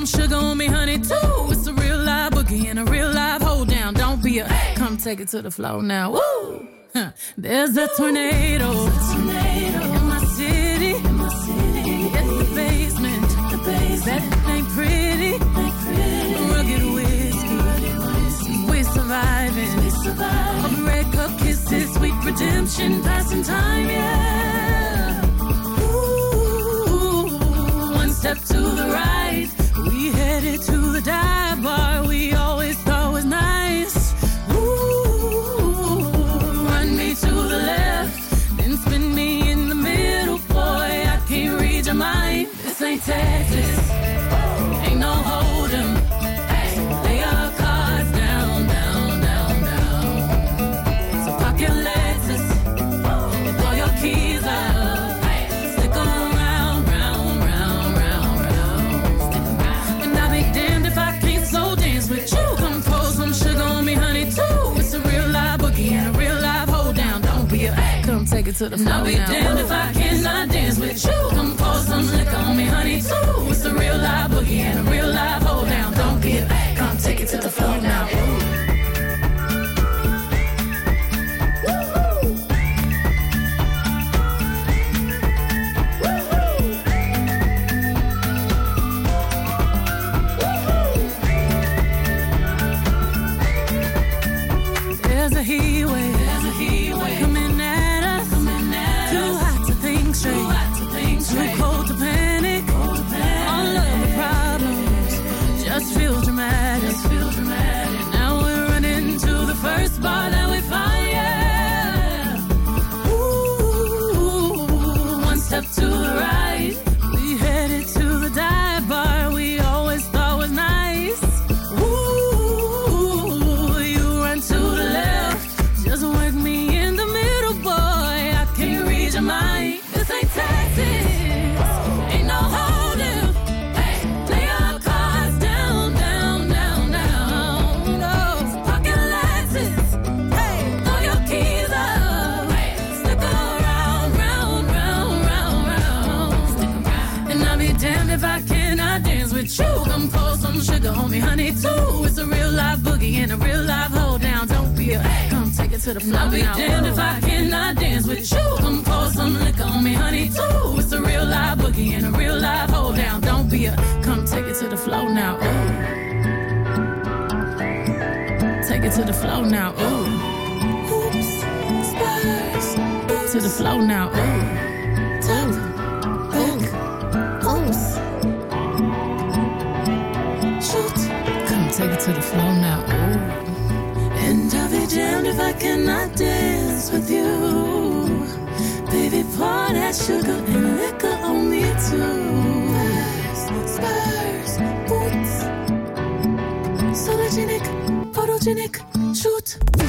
some sugar on me, honey, too. It's a real live boogie and a real live hold down. Don't be a come take it to the floor now. Woo! Huh. There's a tornado in my city. It's the basement. That ain't pretty. Rugged whiskey. We're surviving. All the red cup kisses, sweet redemption, passing time, yeah. Ooh, one step to the right, we headed to the dive bar we always thought was nice. Ooh, run me to the left, then spin me in the middle, boy, I can't read your mind. This ain't Texas, ain't no hold'em. Lay your cards down, down, down, down. So park your Lexus, throw your keys up, stick 'em round, round, round, round, round. And I'll be damned if I can't slow dance with you. Come pour some sugar on me, honey, too. It's a real live boogie and a real live hold down. Don't be a come take it to the floor. And I'll be damned if I cannot dance with you. Come pour some liquor on me, honey, too. It's a real live boogie and a real live hold down. Don't be a come take it to the floor now. There's a heat wave coming at us. Too hot to think straight, too cold to panic. All of the problems just feel dramatic. Now we're running to the first bar that we find, yeah. Ooh, one step to the right, we headed to the dive bar we always thought was nice. Ooh, you run to the left, just work me in the middle, boy, I can't read your mind. This ain't Texas, ain't no hold'em. Lay your cards down, down, down, down. No, pocket Lexus, throw your keys up, stick around, round, round, round, round. And I'll be damned if I cannot dance with you. Come pour some sugar on me, honey, too. It's a real live boogie and a real live hold down. Don't be a come take it to the floor. I'll be damned if I cannot dance with you. Come pour some liquor on me, honey, too. It's a real live boogie and a real live hold down. Don't be a come take it to the floor now. Ooh. Take it to the floor now. Ooh. Oops, Spurs. To the floor now. Ooh. Top, back, oops. Shoot. Come take it to the floor now. Ooh. And I'll be damned if I cannot dance with you. Baby, pour that sugar and liquor on me too. Spurs, boots. Sologenic, photogenic, shoot.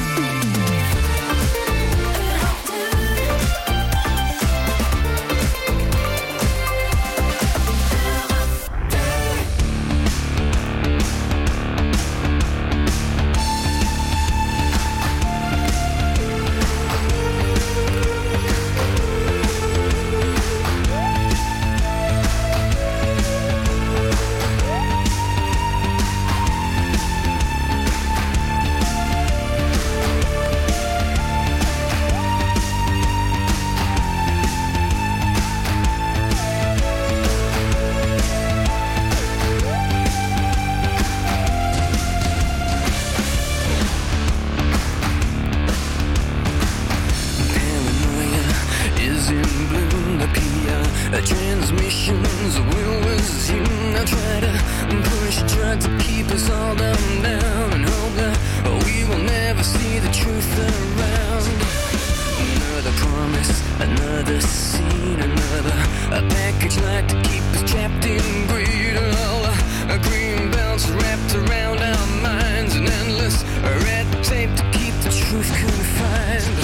Transmissions will resume. I try to push, try to keep us all down and hope that we will never see the truth around. Another promise, another scene, another package like to keep us trapped in greed. All green belts wrapped around our minds, an endless red tape to keep the truth confined.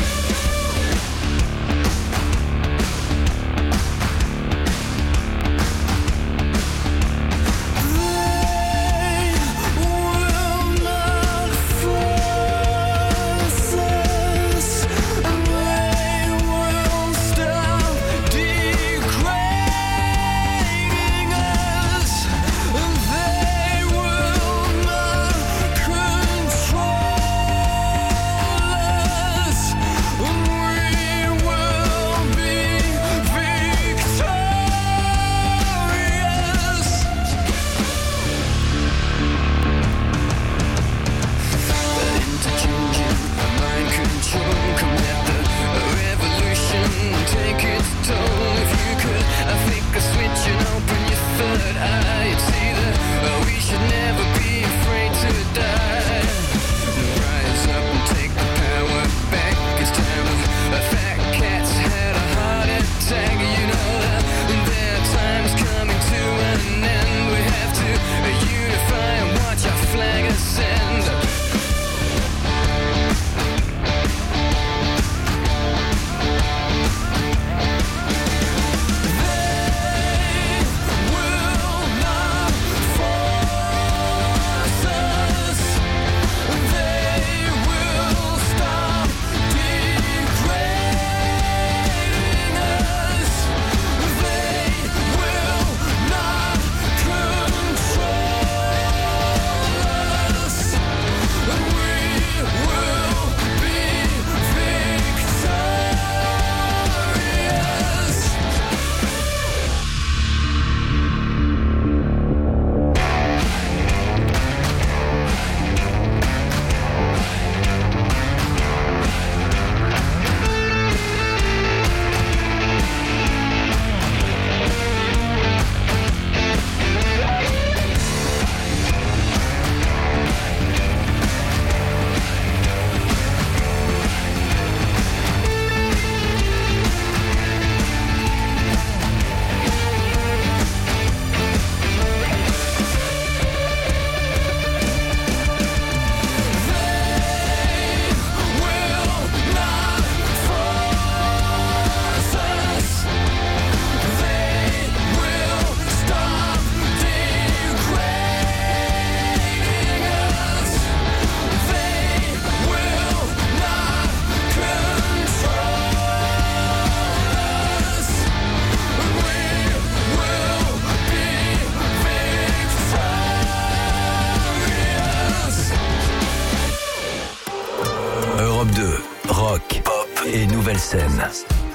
scène.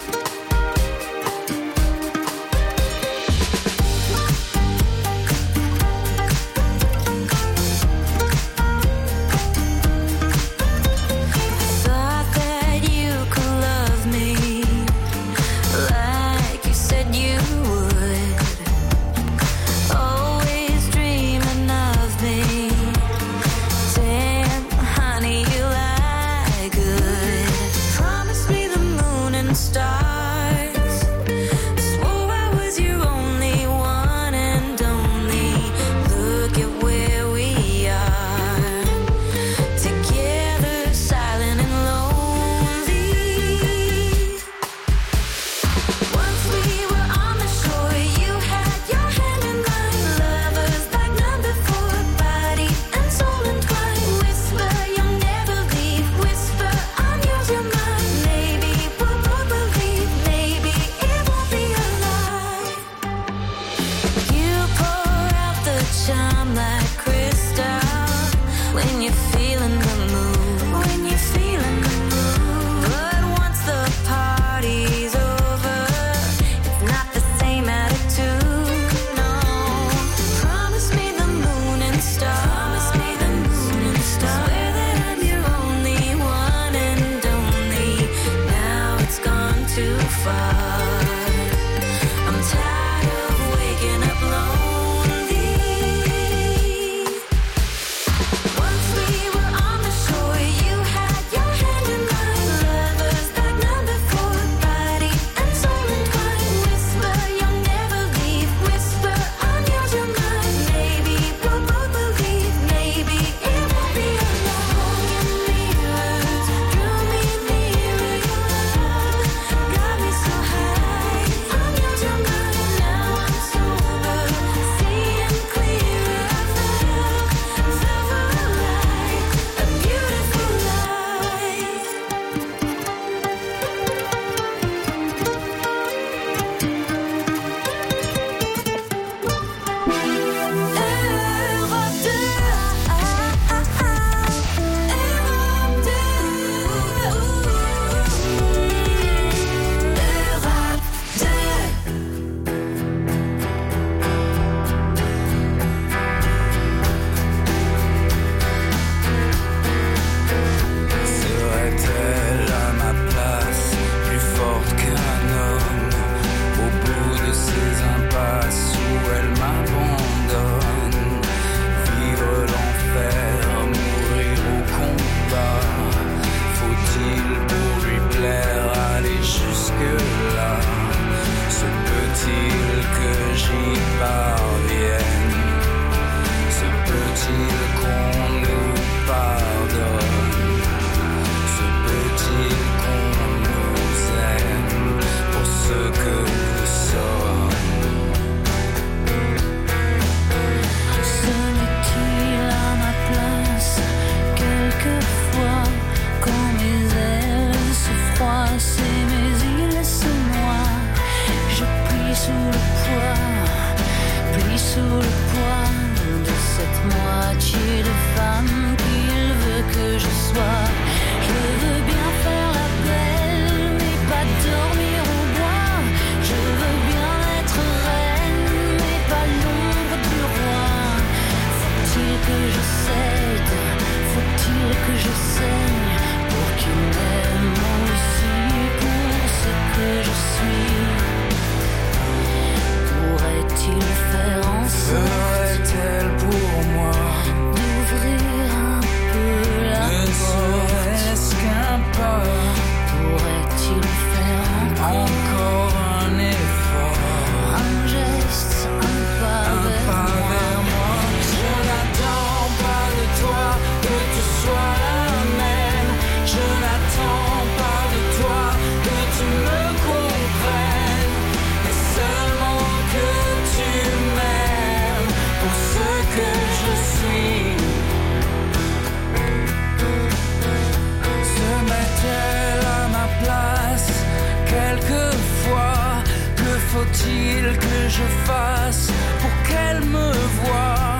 faut-il que je fasse pour qu'elle me voie?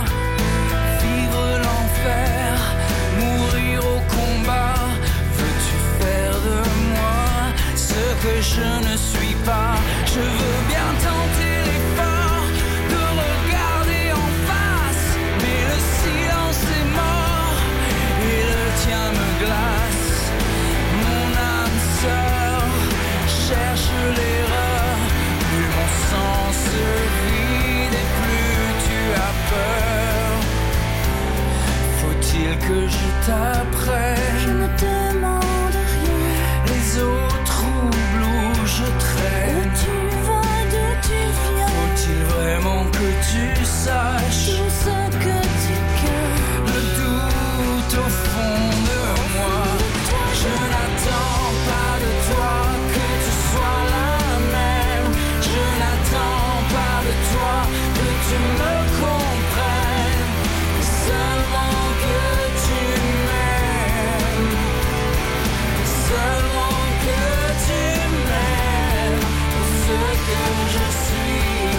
Vivre l'enfer, mourir au combat. Veux-tu faire de moi ce que je ne suis pas. Je veux bien tenter l'effort de regarder en face, mais le silence est mort et le tien me glace. Mon âme sœur cherche l'erreur, plus mon sang se vide et plus tu as peur. Faut-il que je t'apprenne? Je me demande rien. Les eaux troubles où je traîne. Où tu vas, d'où tu viens. Faut-il vraiment que tu saches Tout ce que tu crains. le doute au fond de moi? Je n'attends pas de toi que tu sois la même. Je n'attends pas de toi que tu me comprennes. Seulement que tu m'aimes. Seulement que tu m'aimes pour ce que je suis.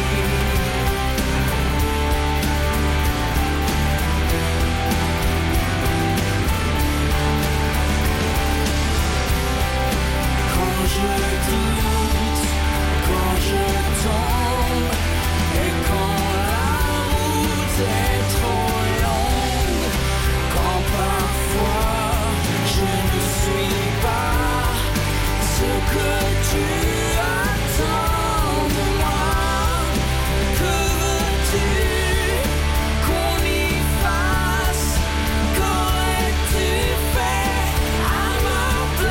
Quand je doute, quand je tombe, et quand la route est trop longue, quand parfois je ne suis pas ce que tu attends de moi. Que veux-tu qu'on y fasse? Qu'aurais-tu fait à ma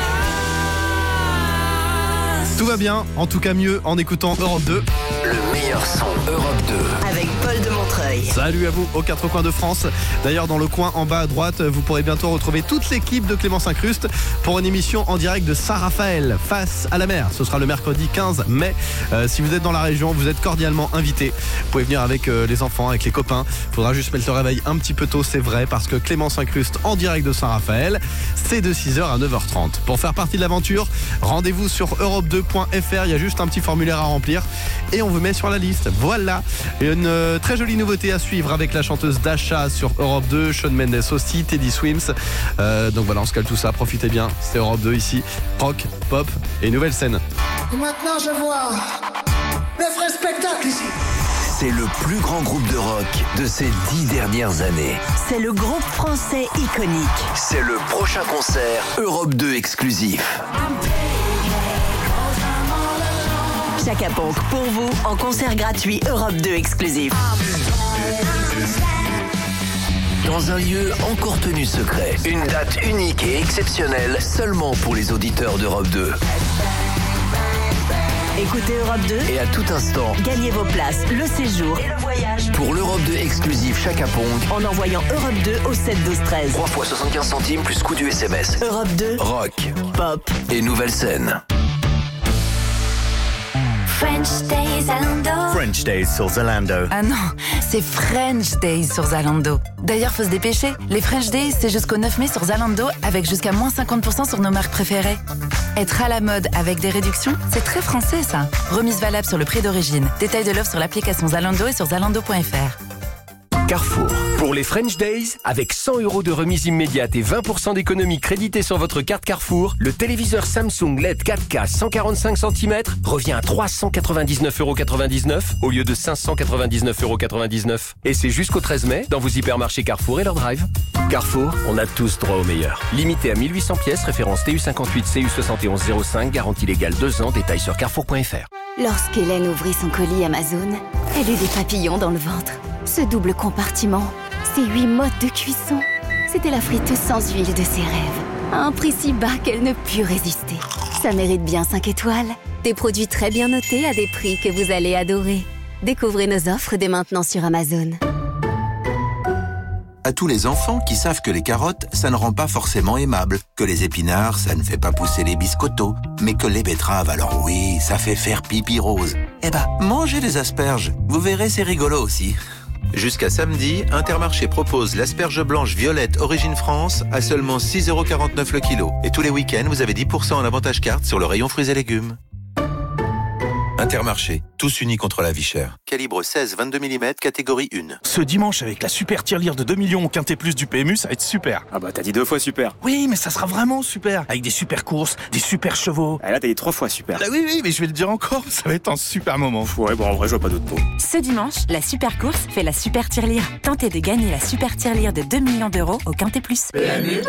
place? Tout va bien, en tout cas mieux en écoutant Europe 2. Le meilleur son Europe 2. Avec Paul de Montreuil. Salut à vous aux quatre coins de France. D'ailleurs, dans le coin en bas à droite, vous pourrez bientôt retrouver toute l'équipe de Clémence Incruste pour une émission en direct de Saint-Raphaël, face à la mer. Ce sera le mercredi 15 mai. Si vous êtes dans la région, vous êtes cordialement invités. Vous pouvez venir avec les enfants, avec les copains. Il faudra juste mettre le réveil un petit peu tôt, c'est vrai, parce que Clémence Incruste en direct de Saint-Raphaël, c'est de 6h à 9h30. Pour faire partie de l'aventure, rendez-vous sur europe2.fr. Il y a juste un petit formulaire à remplir et on vous met sur la liste. Voilà, une très jolie nouveauté à suivre avec la chanteuse Dasha sur Europe 2, Shawn Mendes aussi, Teddy Swims. Donc voilà, on se cale tout ça, profitez bien. C'est Europe 2 ici, rock, pop et nouvelle scène. Et maintenant je vois le vrai spectacle ici. C'est le plus grand groupe de rock de ces 10 dernières années. C'est le groupe français iconique. C'est le prochain concert Europe 2 exclusif. Chaka Ponk pour vous en concert gratuit Europe 2 exclusif. Dans un lieu encore tenu secret. Une date unique et exceptionnelle seulement pour les auditeurs d'Europe 2. Écoutez Europe 2 Et à tout instant, gagnez vos places, le séjour et le voyage pour l'Europe 2 exclusif Chaka Ponk, en envoyant Europe 2 au 7 12 13. 3 fois 75 centimes plus coût du SMS. Europe 2, Rock pop. et nouvelle scène. French Days Zalando. French Days sur Zalando. Ah non, c'est French Days sur Zalando. D'ailleurs, faut se dépêcher. Les French Days, c'est jusqu'au 9 mai sur Zalando, avec jusqu'à moins 50% sur nos marques préférées. Être à la mode avec des réductions, c'est très français ça. Remise valable sur le prix d'origine. Détail de l'offre sur l'application Zalando et sur zalando.fr. Carrefour. Pour les French Days, avec 100 € de remise immédiate et 20% d'économie créditée sur votre carte Carrefour, le téléviseur Samsung LED 4K 145 cm revient à 399,99 € au lieu de 599,99 €. Et c'est jusqu'au 13 mai dans vos hypermarchés Carrefour et leur drive. Carrefour, on a tous droit au meilleur. Limité à 1800 pièces, référence TU58 CU7105, garantie légale 2 ans, détail sur carrefour.fr. Lorsqu'Hélène ouvrit son colis Amazon, elle eut des papillons dans le ventre. Ce double compartiment, ces 8 modes de cuisson, c'était la friteuse sans huile de ses rêves. À un prix si bas qu'elle ne put résister. Ça mérite bien 5 étoiles. Des produits très bien notés à des prix que vous allez adorer. Découvrez nos offres dès maintenant sur Amazon. À tous les enfants qui savent que les carottes, ça ne rend pas forcément aimable, que les épinards, ça ne fait pas pousser les biscottos, mais que les betteraves, alors oui, ça fait faire pipi rose. Eh ben, mangez des asperges, vous verrez, c'est rigolo aussi. Jusqu'à samedi, Intermarché propose l'asperge blanche violette Origine France à seulement 6,49 € le kilo. Et tous les week-ends, vous avez 10% en avantage carte sur le rayon fruits et légumes. Intermarché, tous unis contre la vie chère. Calibre 16-22 mm, catégorie 1. Ce dimanche, avec la super tirelire de 2 millions au Quintet Plus du PMU, ça va être super. Ah bah t'as dit 2 fois super. Oui, mais ça sera vraiment super. Avec des super courses, des super chevaux. Ah là t'as dit 3 fois super. Ah oui, mais je vais le dire encore, ça va être un super moment. Ouais, bon en vrai je vois pas d'autres mots. Ce dimanche, la super course fait la super tirelire. Tentez de gagner la super tirelire de 2 millions d'euros au Quintet Plus. PMU.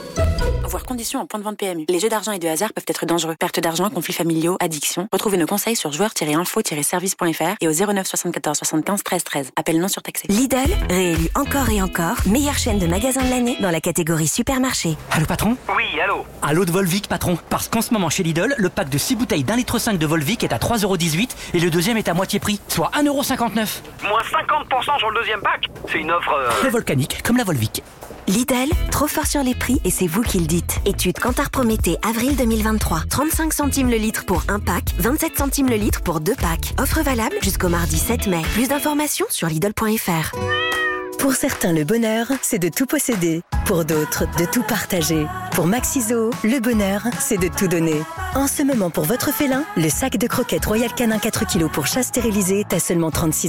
Voir conditions en point de vente PMU. Les jeux d'argent et de hasard peuvent être dangereux. Perte d'argent, conflits familiaux, addiction. Retrouvez nos conseils sur joueurs-info-service.fr et au 09 74 75 13 13. Appel non surtaxé. Lidl, réélu encore et encore, meilleure chaîne de magasins de l'année dans la catégorie supermarché. Allô patron ? Oui, allô. Allô de Volvic patron. Parce qu'en ce moment chez Lidl, le pack de 6 bouteilles d'1,5 litre de Volvic est à 3,18€ et le deuxième est à moitié prix, soit 1,59€. Moins 50% sur le deuxième pack. C'est une offre... Le volcanique, comme la Volvic. Lidl, trop fort sur les prix et c'est vous qui le dites. Étude Kantar Prométhée, avril 2023. 35 centimes le litre pour un pack, 27 centimes le litre pour 2 packs. Offre valable jusqu'au mardi 7 mai. Plus d'informations sur Lidl.fr. Pour certains, le bonheur, c'est de tout posséder. Pour d'autres, de tout partager. Pour Maxiso, le bonheur, c'est de tout donner. En ce moment, pour votre félin, le sac de croquettes Royal Canin 4 kg pour chat stérilisé est à seulement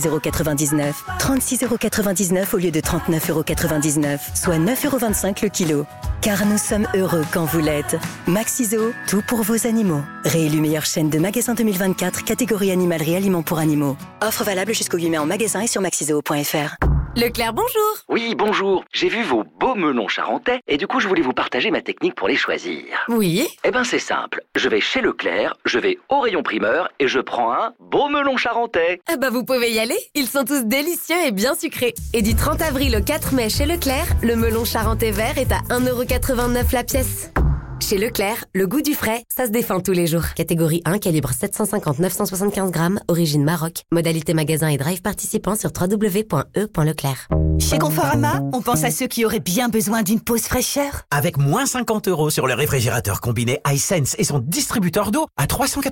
36,99€. 36,99€ au lieu de 39,99€, soit 9,25€ le kilo. Car nous sommes heureux quand vous l'êtes. Maxiso, tout pour vos animaux. Réélu meilleure chaîne de magasins 2024, catégorie animalerie aliments pour animaux. Offre valable jusqu'au 8 mai en magasin et sur maxiso.fr. Leclerc, bonjour. Oui, bonjour. J'ai vu vos beaux melons charentais et du coup, je voulais vous partager ma technique pour les choisir. Oui. Eh ben, c'est simple. Je vais chez Leclerc, je vais au rayon primeur et je prends un beau melon charentais. Ah bah, vous pouvez y aller. Ils sont tous délicieux et bien sucrés. Et du 30 avril au 4 mai chez Leclerc, le melon charentais vert est à 1,89€ la pièce. Chez Leclerc, le goût du frais, ça se défend tous les jours. Catégorie 1, calibre 750-975 grammes, origine Maroc. Modalité magasin et drive participant sur www.e.leclerc. Chez Conforama, on pense à ceux qui auraient bien besoin d'une pause fraîcheur. Avec moins 50€ sur le réfrigérateur combiné iSense et son distributeur d'eau à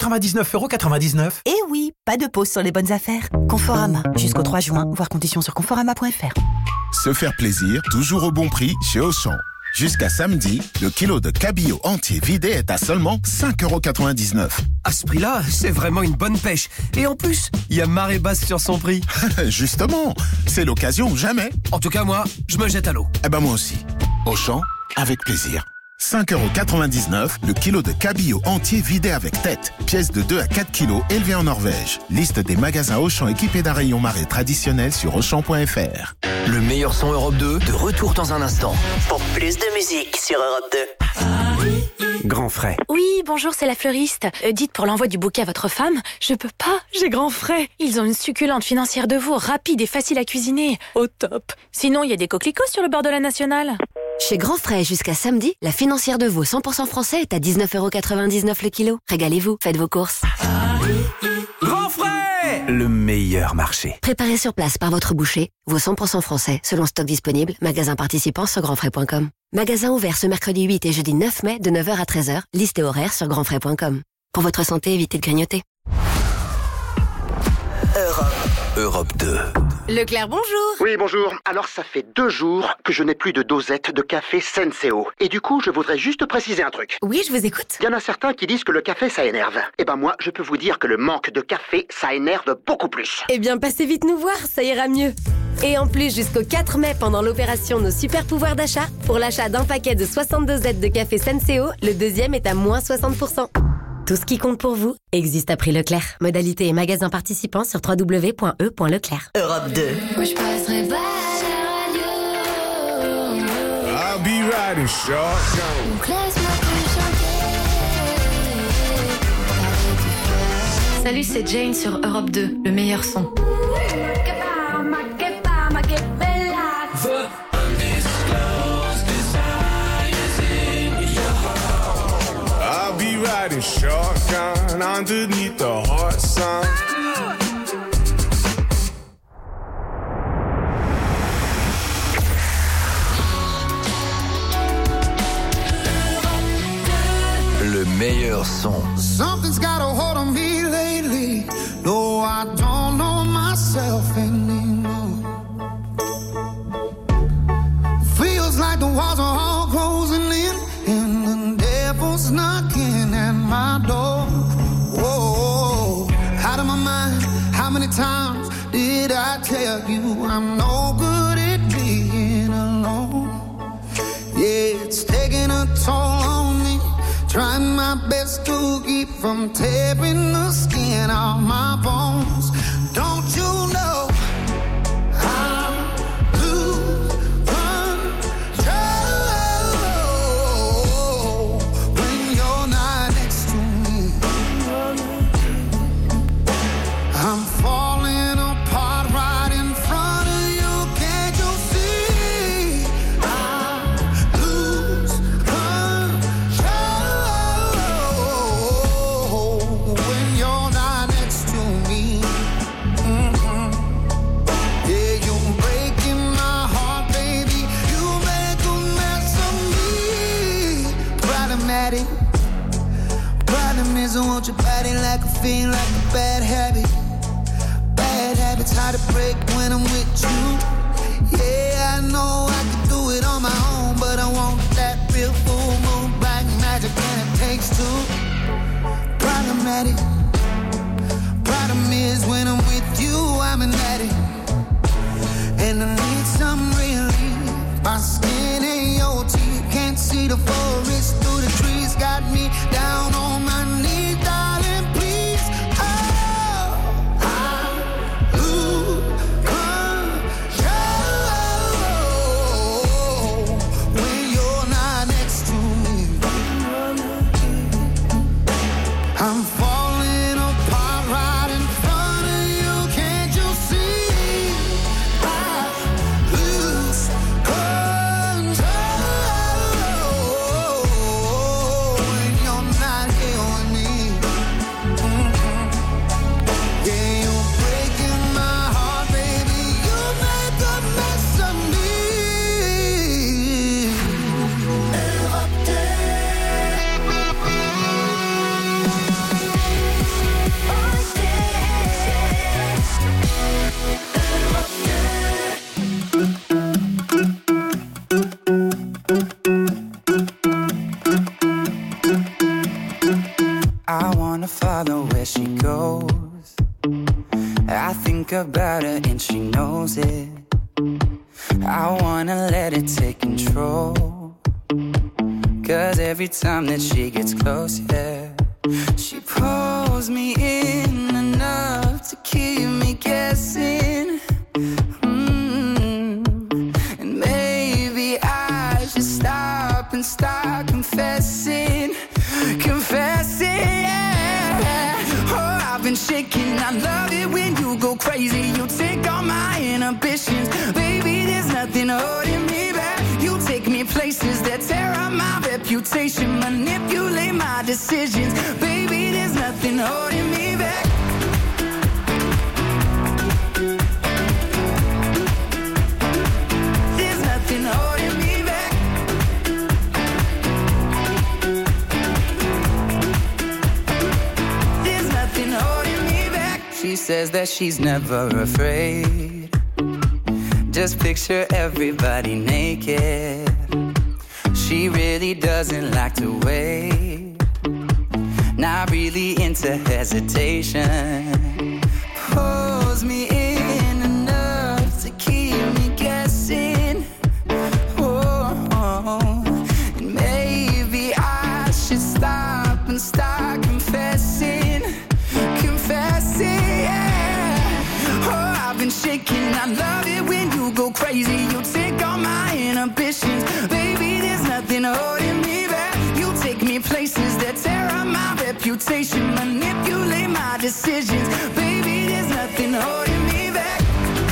399,99€. Eh oui, pas de pause sur les bonnes affaires. Conforama, jusqu'au 3 juin, voir conditions sur conforama.fr. Se faire plaisir, toujours au bon prix chez Auchan. Jusqu'à samedi, le kilo de cabillaud entier vidé est à seulement 5,99€. À ce prix-là, c'est vraiment une bonne pêche. Et en plus, il y a marée basse sur son prix. Justement, c'est l'occasion jamais. En tout cas, moi, je me jette à l'eau. Eh ben moi aussi. Auchan, avec plaisir. 5,99€ le kilo de cabillaud entier vidé avec tête. Pièce de 2 à 4 kilos élevée en Norvège. Liste des magasins Auchan équipés d'un rayon marée traditionnel sur Auchan.fr. Le meilleur son Europe 2, de retour dans un instant. Pour plus de musique sur Europe 2. Grand frais. Oui, bonjour, c'est la fleuriste. Dites pour l'envoi du bouquet à votre femme, je peux pas, j'ai grand frais. Ils ont une succulente financière de veau, rapide et facile à cuisiner. Au top. Sinon, il y a des coquelicots sur le bord de la Nationale. Chez Grand Frais, jusqu'à samedi, la financière de veau 100% français est à 19,99€ le kilo. Régalez-vous, faites vos courses. Grand frais, le meilleur marché. Préparé sur place par votre boucher, veau 100% français, selon stock disponible, magasin participant sur grandfrais.com. Magasin ouvert ce mercredi 8 et jeudi 9 mai de 9h à 13h, liste et horaire sur grandfrais.com. Pour votre santé, évitez de grignoter. Europe 2. Leclerc, bonjour. Oui, bonjour. Alors, ça fait 2 jours que je n'ai plus de dosette de café Senseo. Et du coup, je voudrais juste préciser un truc. Oui, je vous écoute. Il y en a certains qui disent que le café, ça énerve. Eh ben moi, je peux vous dire que le manque de café, ça énerve beaucoup plus. Eh bien, passez vite nous voir, ça ira mieux. Et en plus, jusqu'au 4 mai, pendant l'opération Nos Super Pouvoirs d'achat, pour l'achat d'un paquet de 62 dosettes de café Senseo, le deuxième est à moins 60%. Tout ce qui compte pour vous existe à prix Leclerc. Modalité et magasin participants sur www.e.leclerc. Europe 2. Moi je passerai pas à la radio. I'll be riding shotgun. Donc laisse-moi te chanter. Salut, c'est Jane sur Europe 2, le meilleur son. I'll be riding shotgun underneath the hot sun. Le meilleur son. Something's got a hold on me lately. No, I don't know myself anymore. Feels like the walls are all closing in, and the devil's knocking at my door. Whoa, out of tell you I'm no good at being alone. Yeah, it's taking a toll on me. Trying my best to keep from tearing the skin off my bones. Don't you know I lose control when you're not next to me? I'm falling apart right in front of you. Can't you see? I lose control when you're not next to me. Yeah, you're breaking my heart, baby. You make a mess of me. Problematic. Problem is I want your body like a fiend, like a bad habit. Bad habits hard to break when I'm with you. Yeah, I know I can do it on my own, but I want that real full moon black magic, and it takes two. Problematic. Problem is when I'm with you, I'm an addict, and I need some relief. My skin ain't your teeth, can't see the forest through the trees. Got me down on my knees, darling, please. Oh, I lose control when you're not next to me. I'm falling apart right in front of you. Can't you see? I lose control when you're not here with me. Yeah, you're breaking my heart, baby. You make a mess of me. I wanna follow where she goes. I think about her and she knows it. I wanna let it take control. Cause every time that she gets close, yeah, she pulls me in enough to keep me guessing. And maybe I should stop and start confessing. Confessing, yeah. Oh, I've been shaking. I love it when you go crazy. You take all my inhibitions. Baby, there's nothing holding me back. You take me places that tear up my reputation. Manipulate my decisions. Baby, there's nothing holding me back. There's nothing holding me back. There's nothing holding me back. She says that she's never afraid. Just picture everybody naked. She really doesn't like to wait. Not really into hesitation. Pulls me in enough to keep me guessing. Oh, and maybe I should stop and start confessing. Confessing, yeah. Oh, I've been shaking. I love it when you go crazy. You take all my inhibitions. Baby, there's nothing holding me back. You take me places that tear up my reputation. Manipulate my decisions. Baby, there's nothing holding me back.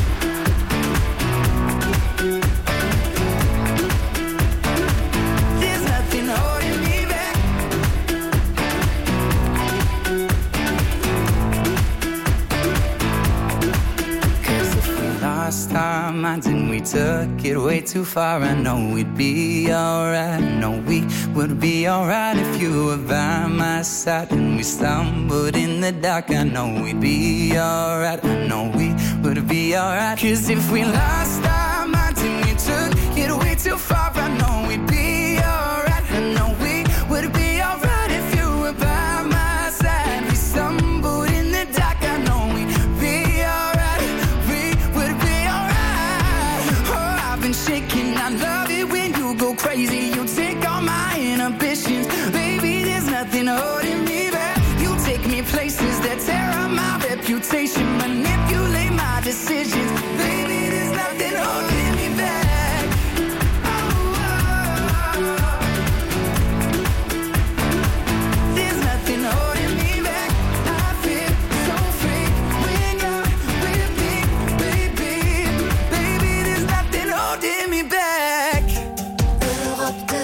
There's nothing holding me back. Cause if we lost our minds and we took it way too far, I know we'd be alright. I know we would be alright if you were by my side. And we stumbled in the dark, I know we'd be alright. I know we would be alright. Cause if we lost our minds and we took it way too far, I know we'd be alright. I know we would be alright if you were by my side. We stumbled in the dark, I know we'd be alright. We would lies that tear up my reputation, manipulate my decisions. Baby, there's nothing holding me back. There's nothing holding me back. I feel so free when you're with me, baby. Baby, there's nothing holding me back. Europe 2.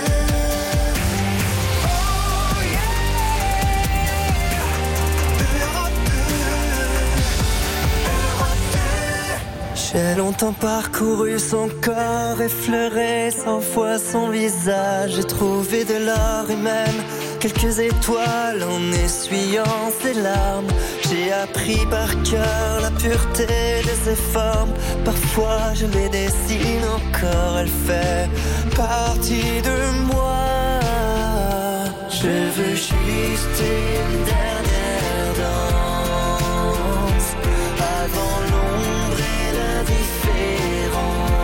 J'ai longtemps parcouru son corps, effleuré 100 fois son visage. J'ai trouvé de l'or et même quelques étoiles en essuyant ses larmes. J'ai appris par cœur la pureté de ses formes. Parfois je les dessine encore, elle fait partie de moi. Je veux juste une dernière danse avant l'ombre et l'indifférence.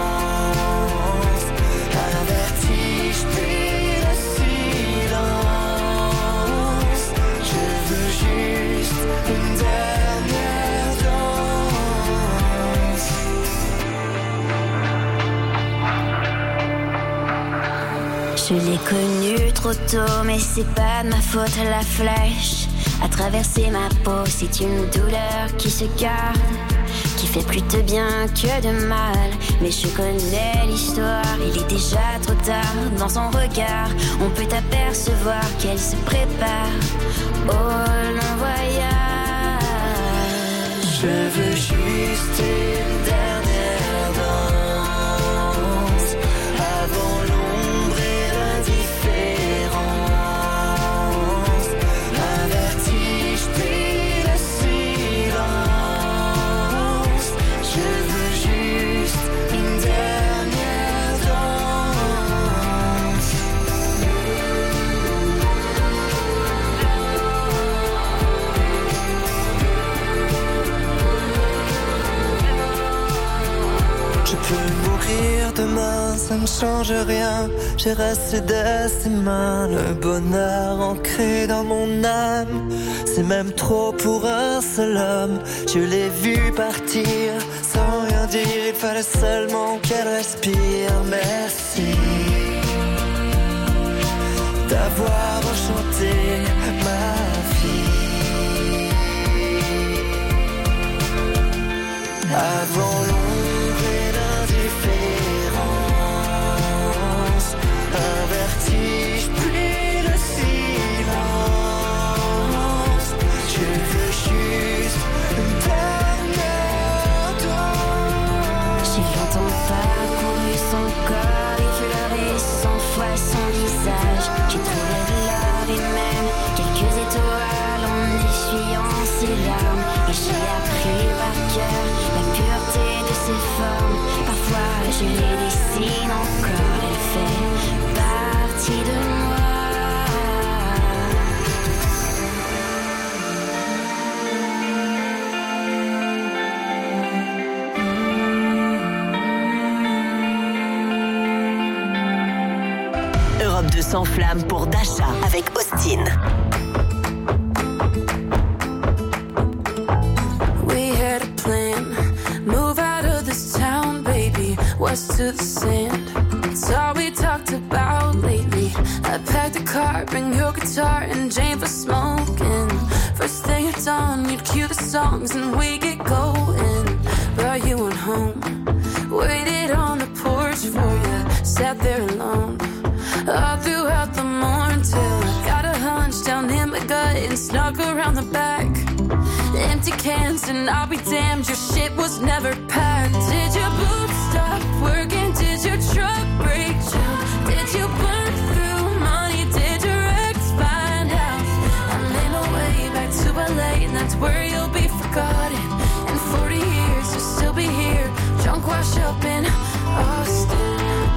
Un vertige puis le silence. Je veux juste une dernière danse. Je l'ai connue trop tôt, mais c'est pas de ma faute, la flèche a traversé ma peau. C'est une douleur qui se garde, qui fait plus de bien que de mal. Mais je connais l'histoire, il est déjà trop tard. Dans son regard, on peut apercevoir qu'elle se prépare au long voyage. Je veux juste une dernière danse avant l'ombre et l'indifférence. Un vertige puis le silence. Je veux juste une dernière danse. Je peux mourir demain, ça ne change rien. J'ai resté de ses mains, le bonheur ancré dans mon âme. C'est même trop pour un seul homme. Je l'ai vu partir sans rien dire, il fallait seulement qu'elle respire. Merci d'avoir enchanté ma vie. Avant l'ombre et l'indifférence, un vertige puis le silence. Je veux juste une dernière danse. J'ai longtemps parcouru son corps, effleuré 100 fois son visage. J'ai trouvé de l'or et même quelques étoiles en essuyant ses larmes. Et j'ai appris par cœur la pureté de ses formes. Parfois je les dessine encore, elle fait partie de moi. Europe 2 s'enflamme pour Dasha avec Austin. We had a plan, move out of this town, baby, west to the sand. It's all we talked about lately. I packed a car, bring your guitar and Jane for smoking. First thing at dawn, you'd cue the songs and we get going. Brought you on home, waited on the porch for you, sat there alone. All throughout the morning till I got a hunch down in my gut and snuck around the back. Empty cans and I'll be damned, your shit was never packed. Did your boots stop working? Did your truck break down? Did you burn through money? Did your ex find out? I made my way back to LA and that's where you'll be forgotten. In 40 years you'll still be here, drunk wash up in Austin.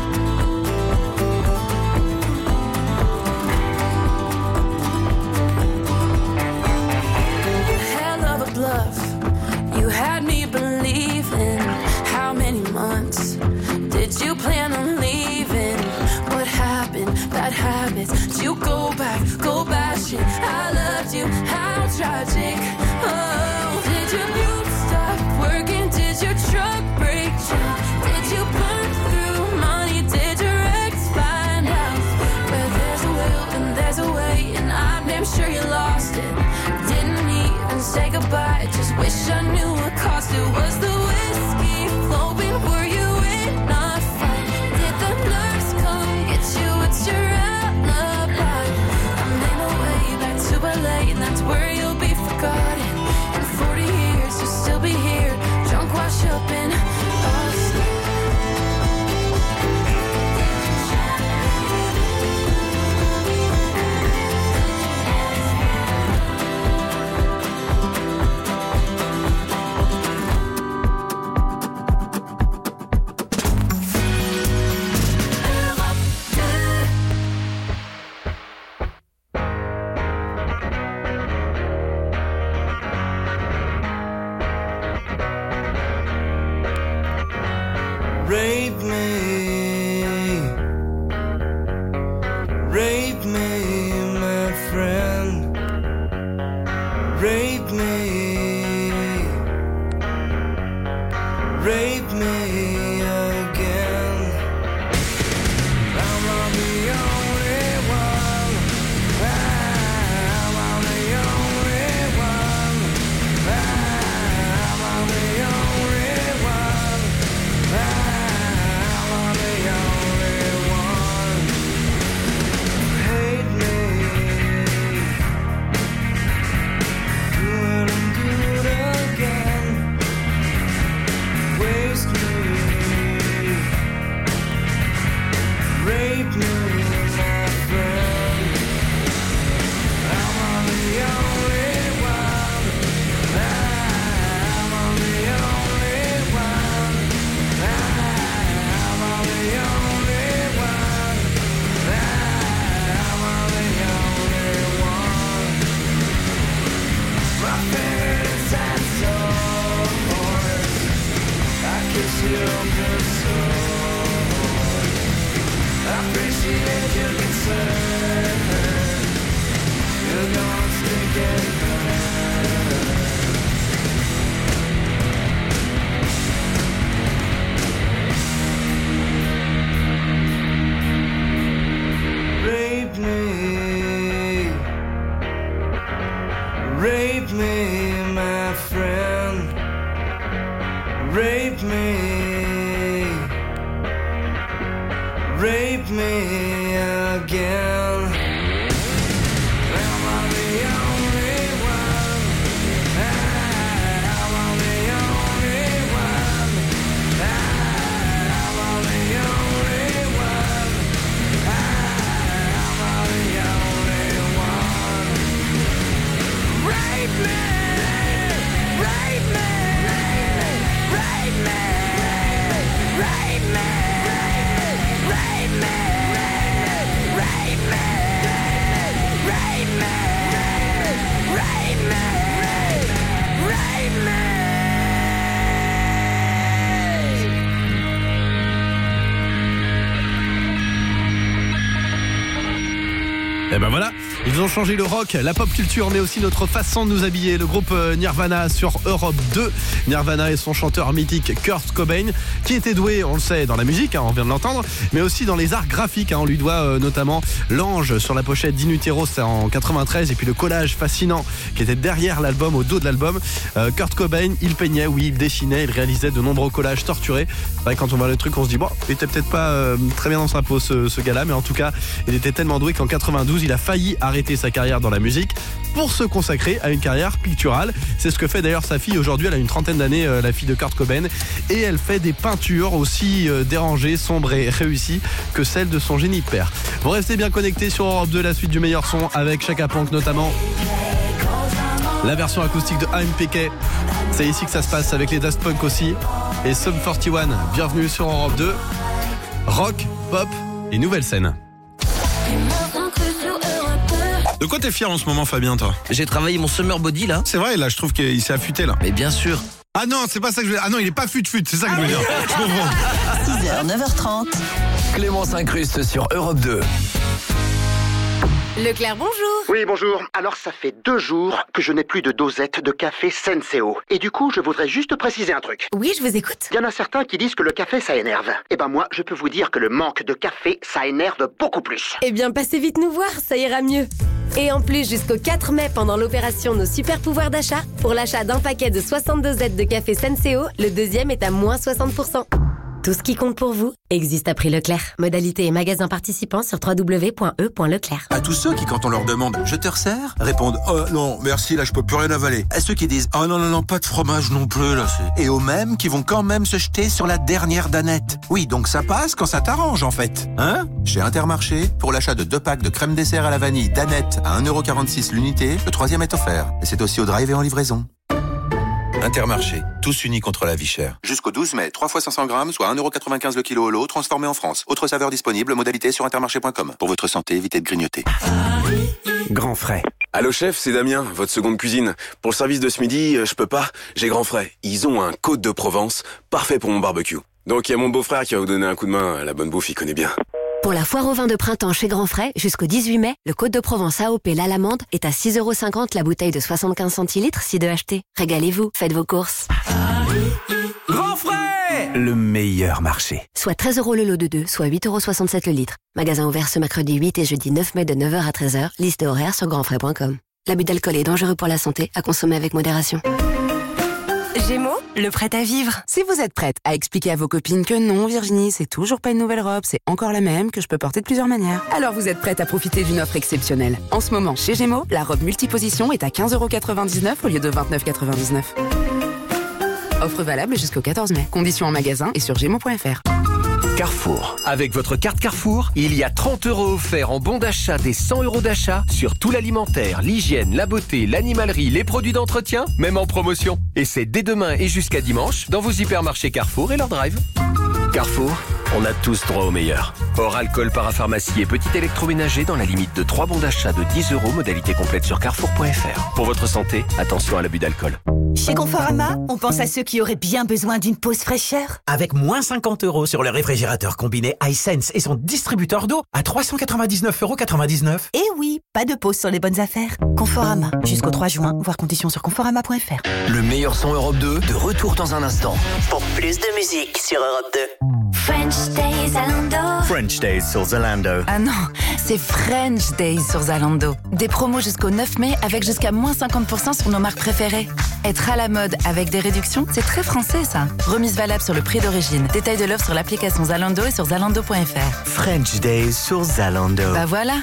Bluff. You had me believing. How many months did you plan on leaving? What happened? Bad habits. Did you go back, go bashing? I loved you. How tragic. say goodbye. Just wish I knew what cost it. Was the whiskey flowing? Were you in a fight? Did the nurse come get you? What's your alibi? I'm in a way back to LA, and that's where you'll be forgotten. In 40 years, you'll still be here, drunk, washed up in Boston. Rape me, my friend. Rape me again. I'm on the only one. I'm on the only one. I'm on the only one. I'm on the only one. Hate me. Do it and do it again. Waste me. Rape me, my friend. I'm on the only one. I'm on the only one. I'm on the only one. I'm on the only one. My fingers and sores. I kiss you good soul. I appreciate your concern. You're gonna stick it better. Rape me, my friend. Rape me again. I'm on the only one. I'm on the only one. I'm on the only one. I'm on the only one. Rape me, rape me, rape me, rape me, rape me, rape me, rape me, rape me, rape me. Et ben voilà, ils ont changé le rock, la pop culture, mais aussi notre façon de nous habiller. Le groupe Nirvana sur Europe 2. Nirvana et son chanteur mythique Kurt Cobain, qui était doué, on le sait, dans la musique, on vient de l'entendre, mais aussi dans les arts graphiques. On lui doit notamment l'ange sur la pochette d'In Utero, c'était en 93, et puis le collage fascinant qui était derrière l'album, au dos de l'album. Kurt Cobain, il peignait, oui, il dessinait, il réalisait de nombreux collages torturés. Quand on voit le truc, on se dit, bon, il était peut-être pas très bien dans sa peau ce gars-là, mais en tout cas, il était tellement doué qu'en 92, il a failli arrêter sa carrière dans la musique pour se consacrer à une carrière picturale. C'est ce que fait d'ailleurs sa fille aujourd'hui. Elle a une trentaine d'années, la fille de Kurt Cobain, et elle fait des peintures aussi dérangées, sombres et réussies que celles de son génie père. Vous restez bien connectés sur Europe 2, la suite du meilleur son avec Chaka Ponk notamment. La version acoustique de I'm PK. C'est ici que ça se passe avec les Daft Punk aussi. Et Sum 41, bienvenue sur Europe 2. Rock, pop et nouvelle scène. De quoi t'es fier en ce moment, Fabien, toi? J'ai travaillé mon summer body là. C'est vrai, là je trouve qu'il s'est affûté là. Mais bien sûr. Ah non, c'est pas ça que je veux dire. Ah non, il est pas fut-fut, c'est ça que je veux dire. Je comprends. 6h, 9h30. Clément s'incruste sur Europe 2. Leclerc, bonjour. Oui, bonjour. Alors, ça fait 2 jours que je n'ai plus de dosette de café Senseo. Et du coup, je voudrais juste préciser un truc. Oui, je vous écoute. Il y en a certains qui disent que le café, ça énerve. Eh ben moi, je peux vous dire que le manque de café, ça énerve beaucoup plus. Eh bien, passez vite nous voir, ça ira mieux. Et en plus, jusqu'au 4 mai, pendant l'opération Nos Super Pouvoirs d'achat, pour l'achat d'un paquet de 62 Z de café Senseo, le deuxième est à moins 60%. Tout ce qui compte pour vous existe à prix Leclerc. Modalité et magasins participants sur www.e.leclerc. À tous ceux qui, quand on leur demande « Je te resserre ?» répondent « Oh non, merci, là je peux plus rien avaler ». À ceux qui disent « Oh non, pas de fromage non plus, là c'est... » Et aux mêmes qui vont quand même se jeter sur la dernière danette. Oui, donc ça passe quand ça t'arrange en fait. Hein ? Chez Intermarché, pour l'achat de 2 packs de crème dessert à la vanille danette à 1,46€ l'unité, le 3e est offert. Et c'est aussi au drive et en livraison. Intermarché, tous unis contre la vie chère. Jusqu'au 12 mai, 3 fois 500 grammes, soit 1,95€ le kilo au lot, transformé en France. Autre saveur disponible, modalité sur intermarché.com. Pour votre santé, évitez de grignoter. Grand frais. Allô chef, c'est Damien, votre seconde cuisine. Pour le service de ce midi, je peux pas, j'ai Grand frais. Ils ont un Côte de Provence, parfait pour mon barbecue. Donc il y a mon beau-frère qui va vous donner un coup de main, la bonne bouffe, il connaît bien. Pour la foire au vin de printemps chez Grand Frais, jusqu'au 18 mai, le Côte de Provence AOP l'Alamande est à 6,50€ la bouteille de 75 centilitres si de acheter. Régalez-vous, faites vos courses. Grand Frais, le meilleur marché. Soit 13€ le lot de 2, soit 8,67€ le litre. Magasin ouvert ce mercredi 8 et jeudi 9 mai de 9h à 13h. Liste horaire sur grandfrais.com. L'abus d'alcool est dangereux pour la santé, à consommer avec modération. Gémeaux, le prêt à vivre. Si vous êtes prête à expliquer à vos copines que non, Virginie, c'est toujours pas une nouvelle robe, c'est encore la même, que je peux porter de plusieurs manières, alors vous êtes prête à profiter d'une offre exceptionnelle. En ce moment, chez Gémeaux, la robe multiposition est à 15,99€ au lieu de 29,99€. Offre valable jusqu'au 14 mai. Conditions en magasin et sur gémeaux.fr. Carrefour. Avec votre carte Carrefour, il y a 30€ offerts en bon d'achat des 100€ d'achat sur tout l'alimentaire, l'hygiène, la beauté, l'animalerie, les produits d'entretien, même en promotion. Et c'est dès demain et jusqu'à dimanche dans vos hypermarchés Carrefour et leur drive. Carrefour, on a tous droit au meilleur. Hors alcool, parapharmacie et petit électroménager dans la limite de 3 bons d'achat de 10€, modalité complète sur carrefour.fr. Pour votre santé, attention à l'abus d'alcool. Chez Conforama, on pense à ceux qui auraient bien besoin d'une pause fraîcheur. Avec moins 50€ sur le réfrigérateur combiné iSense et son distributeur d'eau à 399,99€. Et oui, pas de pause sur les bonnes affaires. Conforama, jusqu'au 3 juin, voir conditions sur conforama.fr. Le meilleur son Europe 2, de retour dans un instant. Pour plus de musique sur Europe 2. French Days Zalando. French Days sur Zalando. Ah non, c'est French Days sur Zalando. Des promos jusqu'au 9 mai avec jusqu'à moins 50% sur nos marques préférées. Être à la mode avec des réductions, c'est très français ça. Remise valable sur le prix d'origine. Détail de l'offre sur l'application Zalando et sur zalando.fr. French Days sur Zalando. Bah voilà.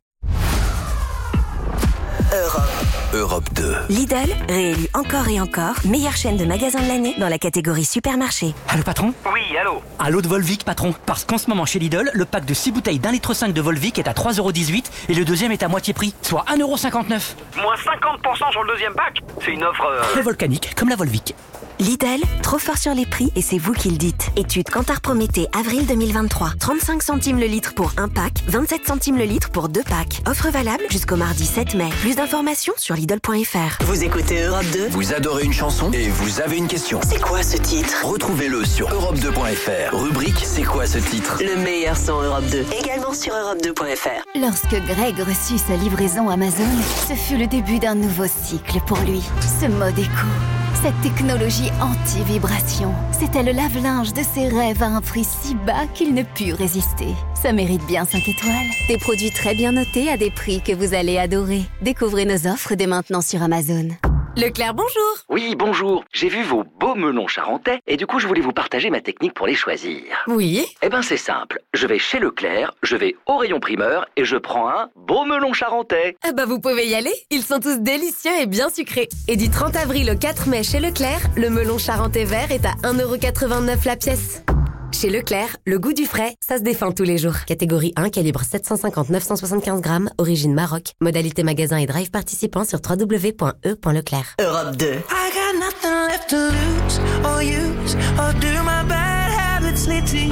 Europe 2. Lidl, réélu encore et encore, meilleure chaîne de magasins de l'année dans la catégorie supermarché. Allô patron ? Oui, allô. Allô de Volvic patron. Parce qu'en ce moment chez Lidl, le pack de 6 bouteilles d'1,5 litre de Volvic est à 3,18€ et le deuxième est à moitié prix, soit 1,59€. Moins 50% sur le deuxième pack. C'est une offre... Très volcanique, comme la Volvic. Lidl, trop fort sur les prix et c'est vous qui le dites. Étude Kantar Prométhée, avril 2023. 35 centimes le litre pour un pack, 27 centimes le litre pour 2 packs. Offre valable jusqu'au mardi 7 mai. Plus d'informations sur Lidl.fr. Vous écoutez Europe 2 ? Vous adorez une chanson et vous avez une question. C'est quoi ce titre ? Retrouvez-le sur Europe2.fr. Rubrique C'est quoi ce titre ? Le meilleur son Europe 2. Également sur Europe2.fr. Lorsque Greg reçut sa livraison Amazon, ce fut le début d'un nouveau cycle pour lui. Ce mode éco, cette technologie anti-vibration, c'était le lave-linge de ses rêves à un prix si bas qu'il ne put résister. Ça mérite bien 5 étoiles. Des produits très bien notés à des prix que vous allez adorer. Découvrez nos offres dès maintenant sur Amazon. Leclerc, bonjour. Oui, bonjour. J'ai vu vos beaux melons charentais et du coup, je voulais vous partager ma technique pour les choisir. Oui. Eh ben, c'est simple. Je vais chez Leclerc, je vais au rayon primeur et je prends un beau melon charentais. Ah bah, vous pouvez y aller. Ils sont tous délicieux et bien sucrés. Et du 30 avril au 4 mai chez Leclerc, le melon charentais vert est à 1,89€ la pièce. Chez Leclerc, le goût du frais, ça se défend tous les jours. Catégorie 1, calibre 750-975 grammes, origine Maroc. Modalité magasin et drive participant sur www.e.leclerc. Europe 2. I got nothing left to lose or use or do my bad habits lead to you.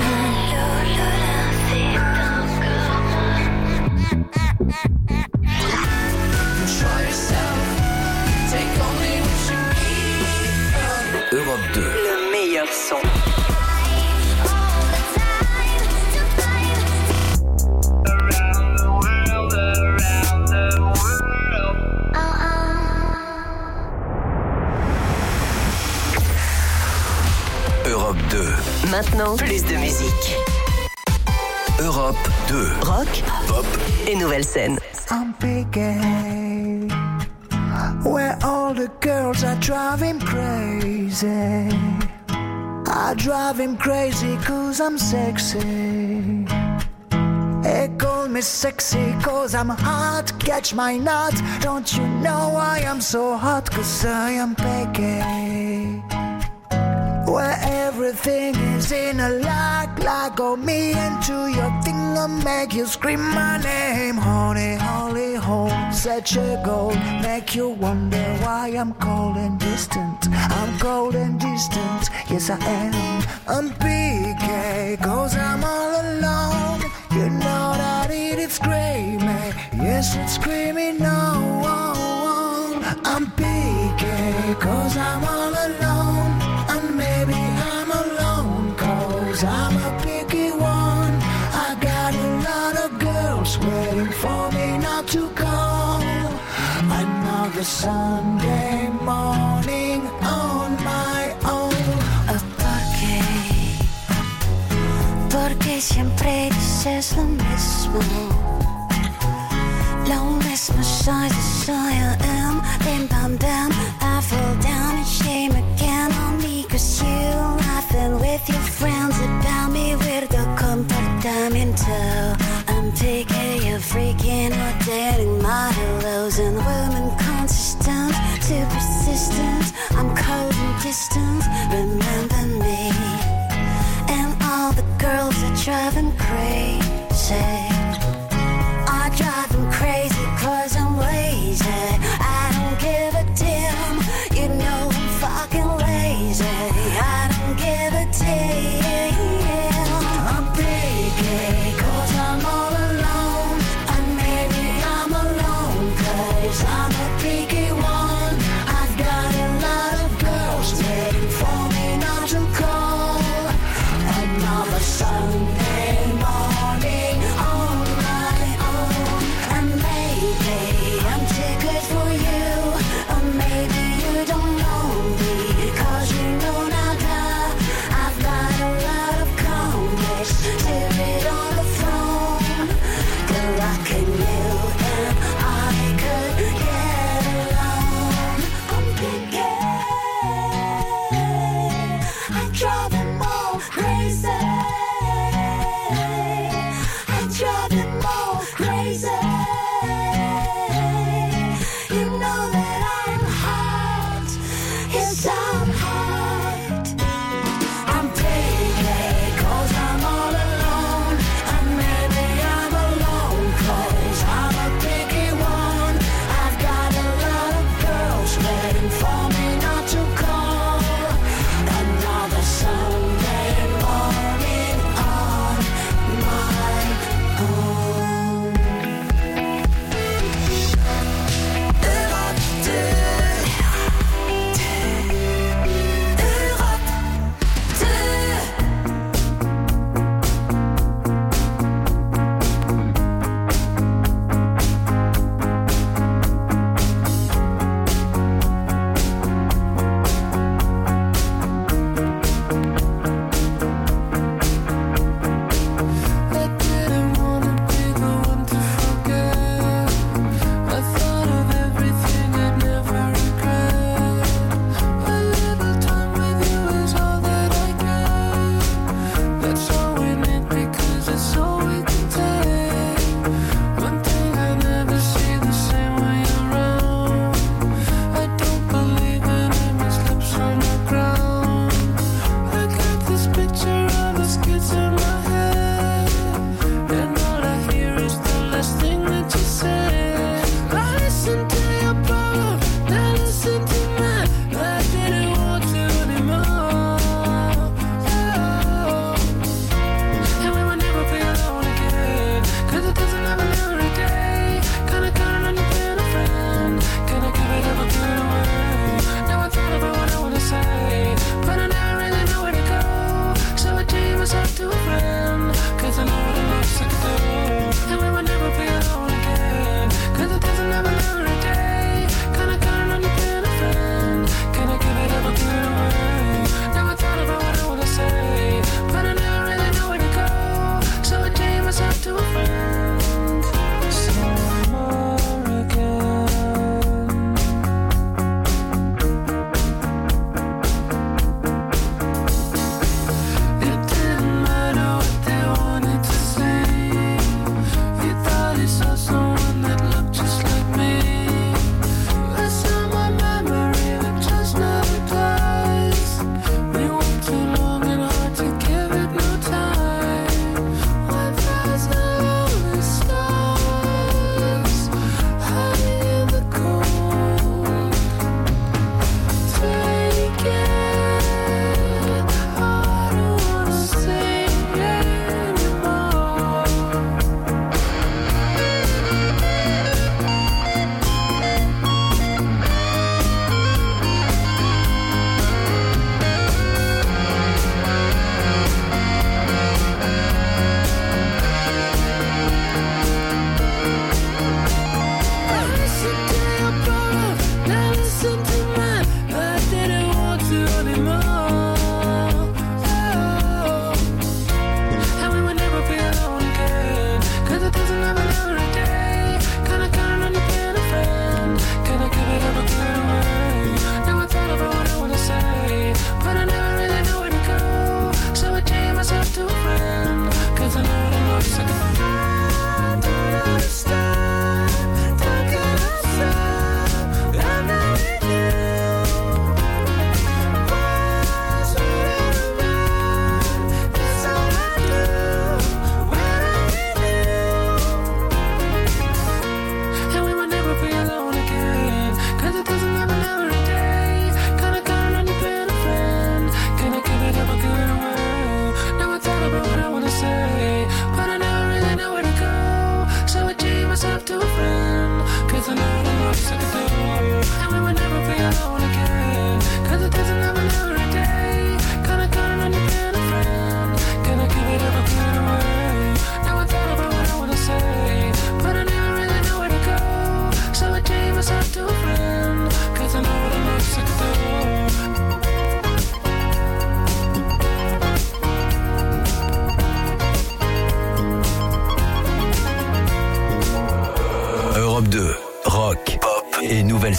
Europe 2. Le meilleur son. Europe 2. Maintenant, plus de musique. Europe 2. Rock, pop et nouvelle scène. I'm picky. Where all the girls are driving crazy. I drive him crazy 'cause I'm sexy. They call me sexy 'cause I'm hot. Catch my nut. Don't you know I am so hot? 'Cause I am picky. Where everything is in a like oh me into your thing and make you scream my name. Honey, holy hole, such a goal. Make you wonder why I'm cold and distant. I'm cold and distant, yes I am. I'm PK, 'cause I'm all alone. You know that it's screaming, yes it's screaming no. I'm PK, 'cause I'm all alone. And maybe I'm alone 'cause I'm a picky one. I got a lot of girls waiting for me not to call. Another Sunday morning on my own. Porque siempre dices lo mismo. Lo mismo soy, I am. Bim bam bam, I fall down and shame again on me. 'Cause you laughing with your friends about me. Weirdo comportamiento. I'm taking you freaking or dating my hellos. And women consistent, too persistent. I'm cold and distant, remember me. And all the girls are driving crazy. I drive them crazy 'cause I'm lazy. I don't give a damn, you know I'm fucking lazy. I don't give a damn. I'm picky 'cause I'm all alone. And maybe I'm alone 'cause I'm a picky one. I've got a lot of girls waiting for me not to call. Another Sunday morning on my own. And maybe I'm too good for you. Or maybe you don't know me 'cause you know nada. I've got a lot of comics to read on the phone. Good rockin' you and I could get along. I'm thinking I drive them all crazy. I drive them all crazy. You know that I'm hot. Yes, I'm hot. I'm picky 'cause I'm all alone. And maybe I'm alone 'cause I'm a picky one. I've got a lot of girls waiting for me not to call. Another Sunday morning on my own. Europe 2.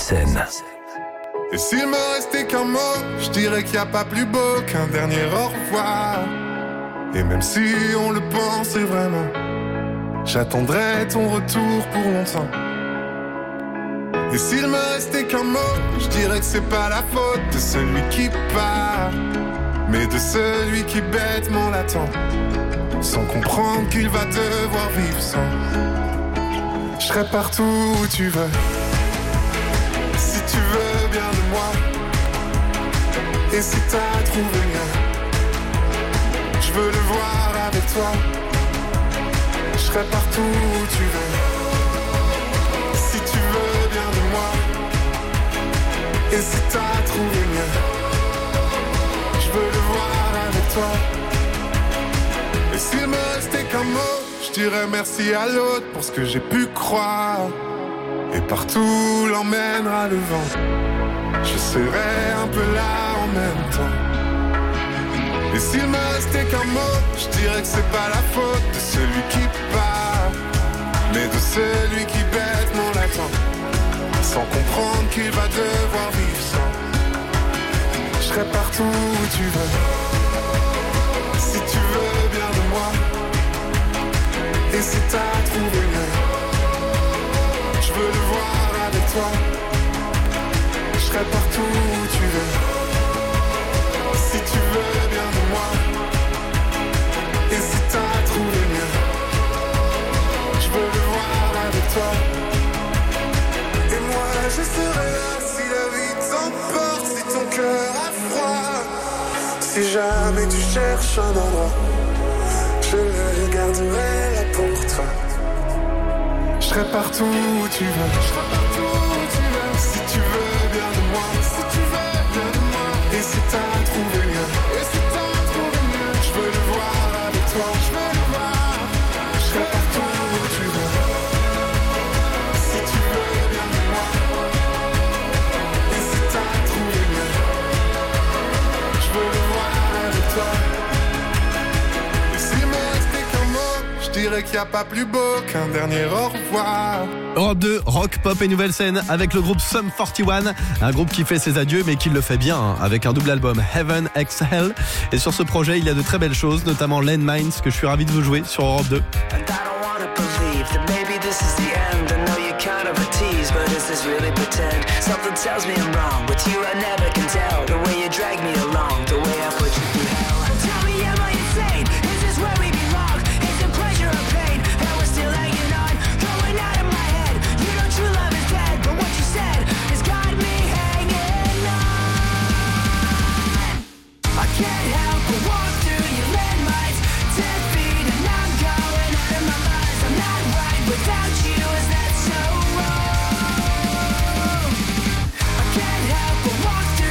scène. Et s'il me restait qu'un mot, je dirais qu'il n'y a pas plus beau qu'un dernier au revoir. Et même si on le pensait vraiment, j'attendrai ton retour pour longtemps. Et s'il me restait qu'un mot, je dirais que c'est pas la faute de celui qui part, mais de celui qui bêtement l'attend, sans comprendre qu'il va devoir vivre sans. Je serai partout où tu veux, si tu veux bien de moi. Et si t'as trouvé mieux, je veux le voir avec toi. Je serai partout où tu veux, si tu veux bien de moi. Et si t'as trouvé mieux, je veux le voir avec toi. Et s'il me restait qu'un mot, je dirais merci à l'autre pour ce que j'ai pu croire. Et partout l'emmènera le vent, je serai un peu là en même temps. Et s'il me restait qu'un mot, je dirais que c'est pas la faute de celui qui part, mais de celui qui bêtement l'attend, sans comprendre qu'il va devoir vivre sans. Je serai partout où tu veux, si tu veux bien de moi. Et si t'as trouvé mieux, je veux le voir avec toi. Je serai partout où tu veux, si tu veux bien de moi. Et si t'as trouvé mieux, je veux le voir avec toi. Et moi je serai là si la vie t'emporte, si ton cœur a froid. Si jamais tu cherches un endroit, je le garderai là pour toi. Je serai partout où tu veux, je serai partout où tu veux. Si tu veux bien de moi, si tu veux bien de moi. Et si t'as trouvé mieux, et si t'as trouvé mieux, je veux le voir avec toi, je veux le voir. Je serai partout où tu veux, si tu veux bien de moi. Et si t'as trouvé mieux, je veux le voir avec toi. Et s'il me restait qu'un mot, je dirais qu'il n'y a pas plus beau qu'un dernier au revoir. Europe 2, rock, pop et nouvelle scène avec le groupe Sum 41, un groupe qui fait ses adieux mais qui le fait bien hein, avec un double album Heaven x Hell. Et sur ce projet, il y a de très belles choses, notamment Landmines que je suis ravi de vous jouer sur Europe 2. Walk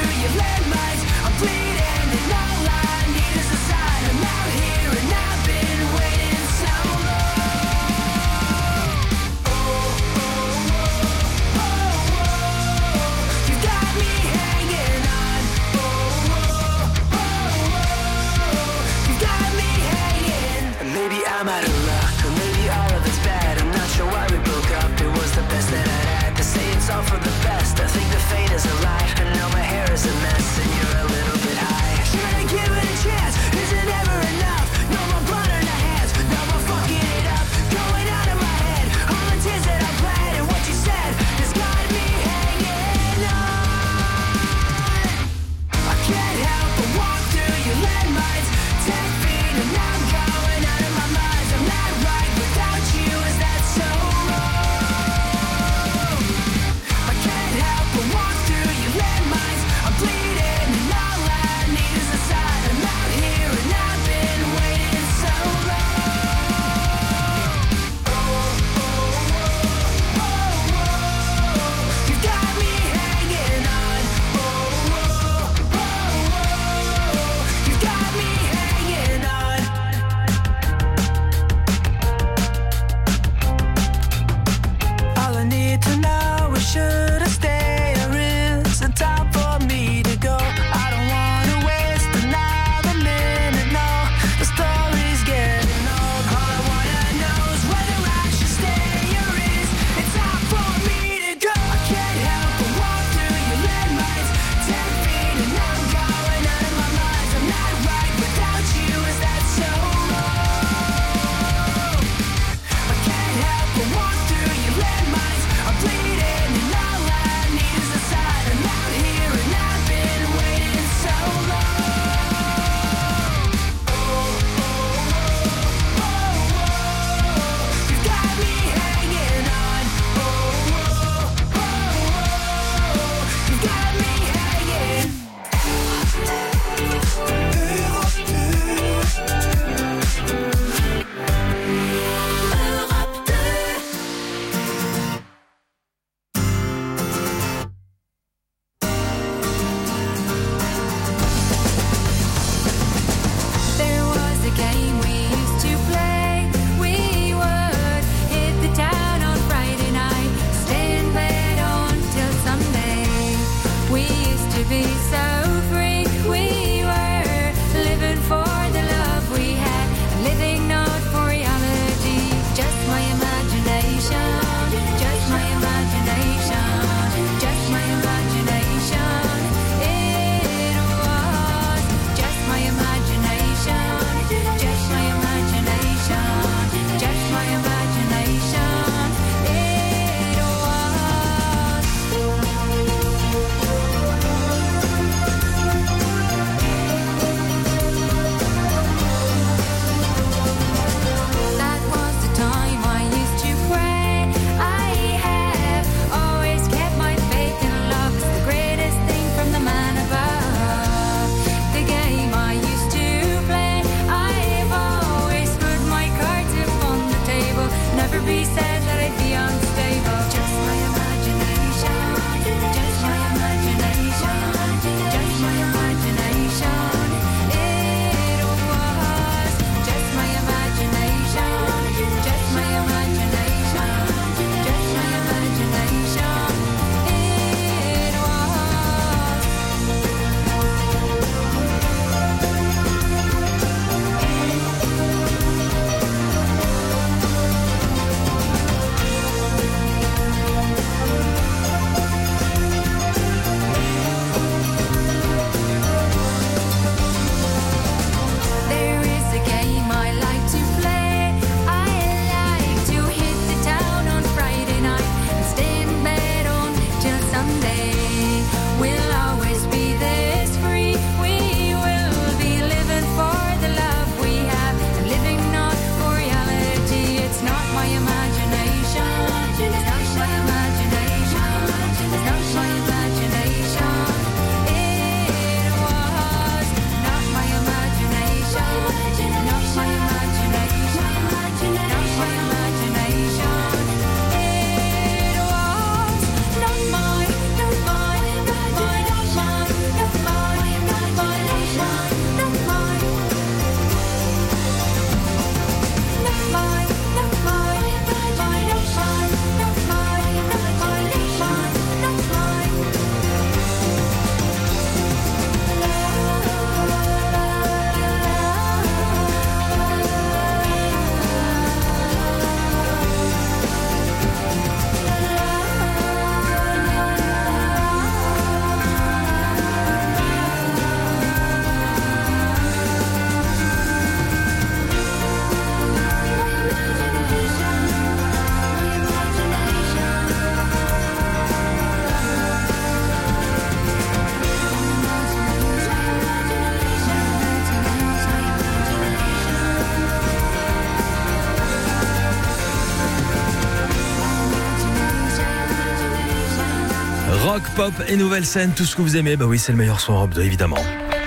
Rock, pop et nouvelle scène, tout ce que vous aimez, bah oui, c'est le meilleur son Europe 2, évidemment.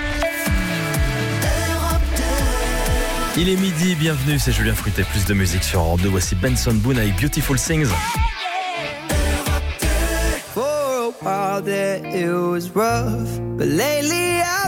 Il est midi, bienvenue, c'est Julien Fruité, plus de musique sur Europe 2. Voici Benson Boone avec Beautiful Things. For a while there it was rough, but lately